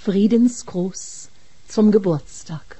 Friedensgruß zum Geburtstag.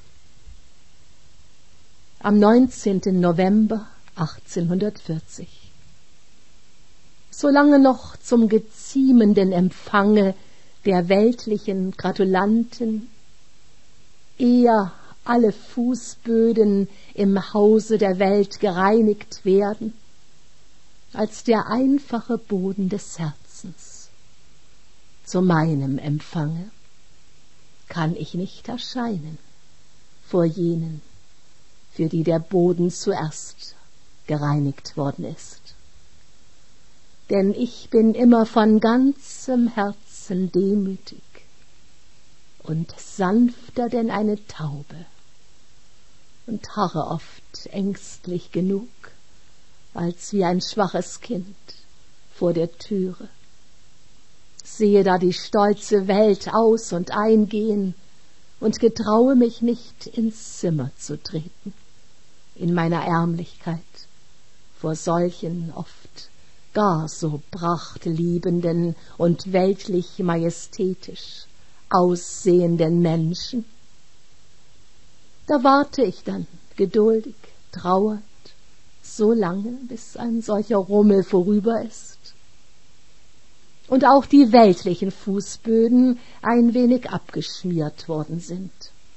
Am 19. November 1840. Solange noch zum geziemenden Empfange der weltlichen Gratulanten, eher alle Fußböden im Hause der Welt gereinigt werden, als der einfache Boden des Herzens. Zu meinem Empfange kann ich nicht erscheinen vor jenen, für die der Boden zuerst gereinigt worden ist. Denn ich bin immer von ganzem Herzen demütig und sanfter denn eine Taube und harre oft ängstlich genug, als wie ein schwaches Kind vor der Türe. Sehe da die stolze Welt aus und eingehen und getraue mich nicht ins Zimmer zu treten, in meiner Ärmlichkeit, vor solchen oft gar so prachtliebenden und weltlich majestätisch aussehenden Menschen. Da warte ich dann geduldig, trauernd, so lange, bis ein solcher Rummel vorüber ist und auch die weltlichen Fußböden ein wenig abgeschmiert worden sind,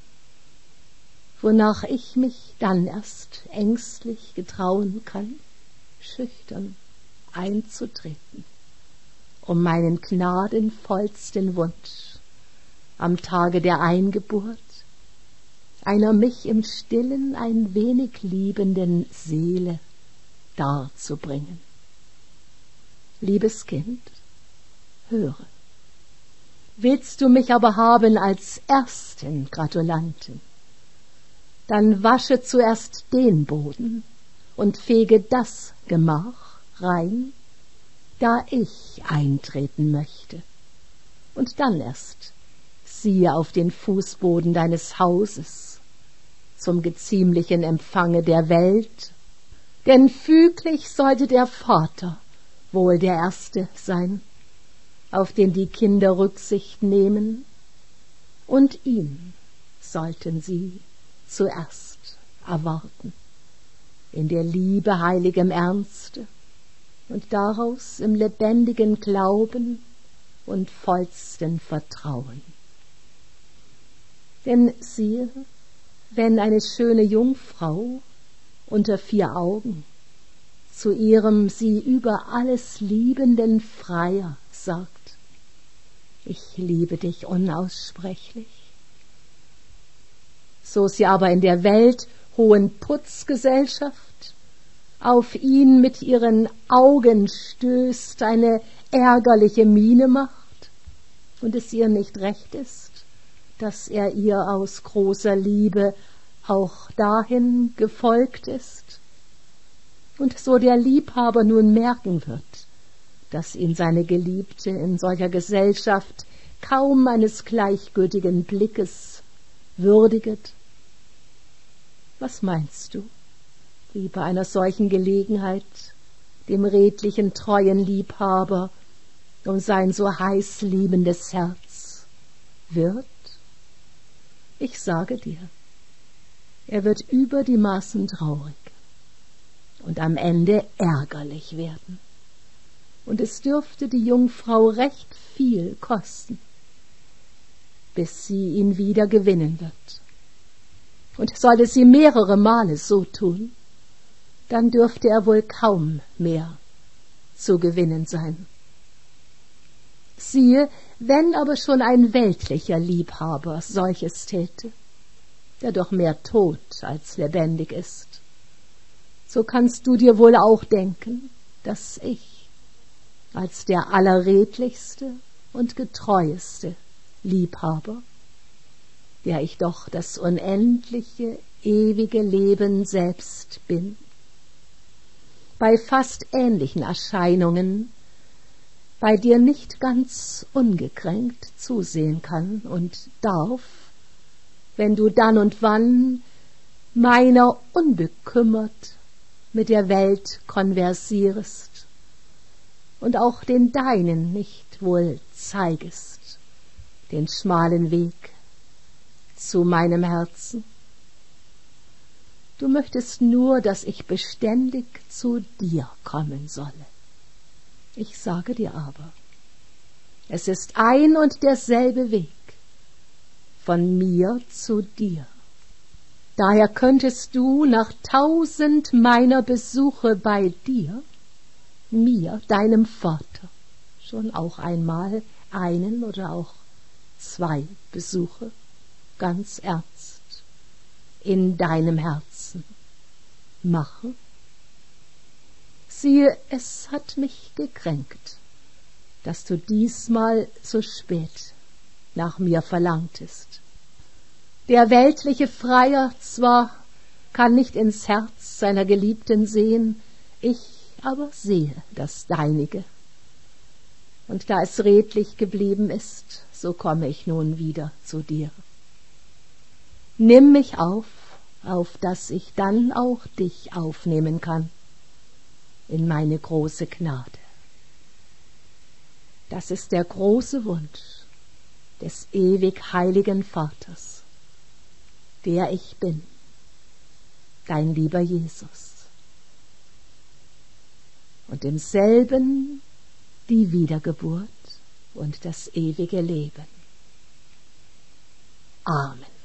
wonach ich mich dann erst ängstlich getrauen kann, schüchtern einzutreten, um meinen gnadenvollsten Wunsch am Tage der Eingeburt einer mich im Stillen ein wenig liebenden Seele darzubringen. Liebes Kind, höre. Willst du mich aber haben als ersten Gratulanten, dann wasche zuerst den Boden und fege das Gemach rein, da ich eintreten möchte, und dann erst siehe auf den Fußboden deines Hauses zum geziemlichen Empfange der Welt, denn füglich sollte der Vater wohl der Erste sein, auf den die Kinder Rücksicht nehmen, und ihn sollten sie zuerst erwarten, in der Liebe heiligem Ernste und daraus im lebendigen Glauben und vollsten Vertrauen. Denn siehe, wenn eine schöne Jungfrau unter 4 Augen zu ihrem sie über alles liebenden Freier sagt, ich liebe dich unaussprechlich, so sie aber in der Welt hohen Putzgesellschaft auf ihn mit ihren Augen stößt, eine ärgerliche Miene macht und es ihr nicht recht ist, dass er ihr aus großer Liebe auch dahin gefolgt ist, und so der Liebhaber nun merken wird, dass ihn seine Geliebte in solcher Gesellschaft kaum eines gleichgültigen Blickes würdiget. Was meinst du, wie bei einer solchen Gelegenheit dem redlichen, treuen Liebhaber um sein so heiß liebendes Herz wird? Ich sage dir, er wird über die Maßen traurig und am Ende ärgerlich werden. Und es dürfte die Jungfrau recht viel kosten, bis sie ihn wieder gewinnen wird. Und sollte sie mehrere Male so tun, dann dürfte er wohl kaum mehr zu gewinnen sein. Siehe, wenn aber schon ein weltlicher Liebhaber solches täte, der doch mehr tot als lebendig ist, so kannst du dir wohl auch denken, dass ich als der allerredlichste und getreueste Liebhaber, der ich doch das unendliche, ewige Leben selbst bin, bei fast ähnlichen Erscheinungen bei dir nicht ganz ungekränkt zusehen kann und darf, wenn du dann und wann meiner unbekümmert mit der Welt konversierest und auch den Deinen nicht wohl zeigest, den schmalen Weg zu meinem Herzen. Du möchtest nur, dass ich beständig zu dir kommen solle. Ich sage dir aber, es ist ein und derselbe Weg von mir zu dir. Daher könntest du nach 1000 meiner Besuche bei dir, mir, deinem Vater, schon auch einmal einen oder auch 2 Besuche, ganz ernst, in deinem Herzen machen. Siehe, es hat mich gekränkt, dass du diesmal so spät nach mir verlangtest. Der weltliche Freier zwar kann nicht ins Herz seiner Geliebten sehen, ich aber sehe das Deinige. Und da es redlich geblieben ist, so komme ich nun wieder zu dir. Nimm mich auf dass ich dann auch dich aufnehmen kann in meine große Gnade. Das ist der große Wunsch des ewig heiligen Vaters, der ich bin, dein lieber Jesus. Und im selben die Wiedergeburt und das ewige Leben. Amen.